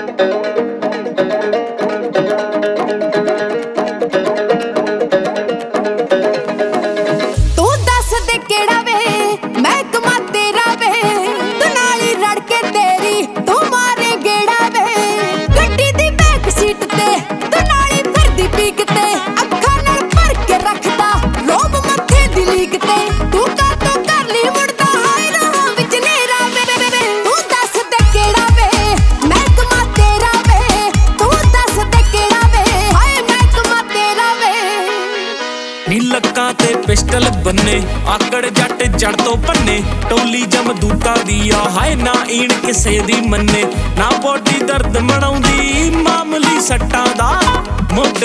ਲੱਕਾਂ ਤੇ ਪਿਸਟਲ ਬੰਨੇ ਆਕੜ ਜੱਟ ਜੜ ਤੋਂ ਭੰਨੇ ਟੋਲੀ ਜਮਦੂਤਾਂ ਦੀ ਆ ਹਾਏ ਨਾ ਈਣ ਕਿਸੇ ਦੀ ਮੰਨੇ ਨਾ ਬੋਡੀ ਦਰਦ ਮਣਾਉਂਦੀ ਮਾਮੂਲੀ ਸੱਟਾਂ ਦਾ ਮੁੱਢ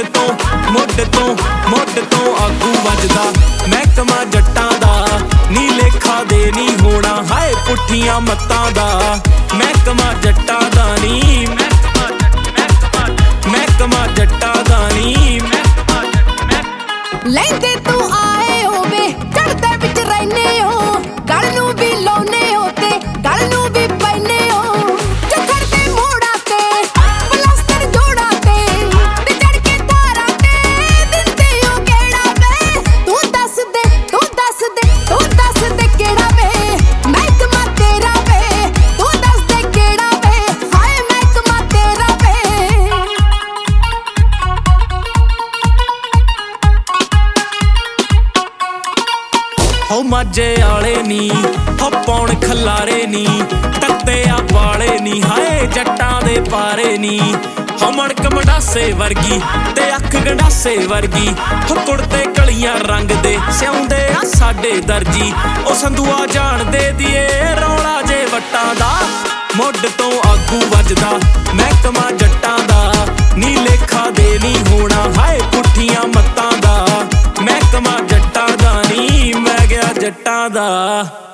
ਤੋਂ ਆਗੂ ਵੱਜਦਾ ਮਹਿਕਮਾ ਜੱਟਾਂ ਦਾ ਨੀ ਲੇਖਾ ਦੇ ਨੀ ਹੋਣਾ ਹਾਏ ਪੁੱਠੀਆਂ ਮੱਤਾਂ ਦਾ ਮਹਿਕਮਾ ਜੱਟਾਂ ਦਾ ਨੀ ਮਹਿਕਮਾ ਜੱਟਾਂ ਦਾ ਨੀ ਲੈਂਦੇ ਤੂੰ ਆਏ ਹੋਵੇ ਚੜਦੇ ਵਿੱਚ ਰਹਿਨੇ ਹੋ ਗਲ ਨੂੰ ਵੀ ਲਾਉਨੇ ਹੋ ਤੇ ਗਲ ਨੂੰ ਵੀ ਪੈਨੇ ਹੋ ਚੱਕਰ ਦੇ ਮੋੜਾ ਤੇ ਪਲਾਸਟਰ ਜੋੜਾ ਤੇ ਚੜ ਕੇ ਧਾਰਾਂ ਤੇ ਦਿੰਦੇ ਹੋ ਕਿਹੜਾ ਵੇ ਤੂੰ ਦੱਸ ਦੇ ਕਿਹੜਾ ਵੇ ਮਹਿਕਮਾ ਤੇਰਾ ਵੇ ਤੂੰ ਦੱਸ ਦੇ ਕਿਹੜਾ ਵੇ ਹਾਏ ਮਹਿਕਮਾ ਤੇਰਾ ਵੇ ਹੋ ਮਾਝੇ ਆਲੇ ਨੀ ਹੋ ਪੌਣ ਖਲਾਰੇ ਨੀ ਤੱਤੇ ਆ ਵਾਲੇ ਨੀ ਹਾਏ ਜੱਟਾਂ ਦੇ ਪਾਰੇ ਨੀ ਹੋ ਮਣਕ ਮਡਾਸੇ ਵਰਗੀ ਤੇ ਅੱਖ ਗੰਡਾਸੇ ਵਰਗੀ ਹੋ ਕੁੜਤੇ ਕਲੀਆਂ ਰੰਗ ਦੇ ਸਿਉਂਦੇ ਆ ਸਾਡੇ ਦਰਜੀ ਉਹ ਸੰਧੂਆ ਜਾਣਦੇ ਦੀਏ ਰੌਲਾ ਜੇ ਵੱਟਾਂ ਦਾ ਮੁੱਢ ਤੋਂ ਆਗੂ ਵੱਜਦਾ ਮਹਿਕਮਾ ਜੱਟਾਂ ਦਾ ਨੀ ਲੇਖਾ ਦੇ ਨੀ ਹੋਣਾ ਹਾਏ ਪੁੱਠੀਆਂ ਮੱਤਾਂ ਦਾ ਮਹਿਕਮਾ ਜੱਟਾਂ ਦਾ ਨੀ ਮੈਂ ਗਿਆ ਜੱਟਾਂ ਦਾ।